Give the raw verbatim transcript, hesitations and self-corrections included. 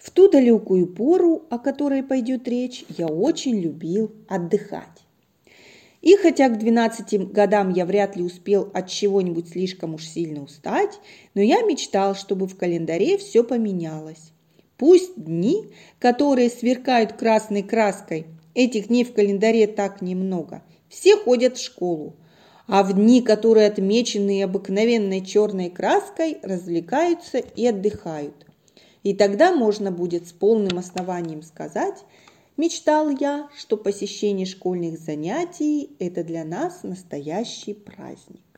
В ту далекую пору, о которой пойдет речь, я очень любил отдыхать. И хотя к двенадцати годам я вряд ли успел от чего-нибудь слишком уж сильно устать, но я мечтал, чтобы в календаре все поменялось. Пусть дни, которые сверкают красной краской, этих дней в календаре так немного, все ходят в школу, а в дни, которые отмечены обыкновенной черной краской, развлекаются и отдыхают. И тогда можно будет с полным основанием сказать: мечтал я, что посещение школьных занятий – это для нас настоящий праздник.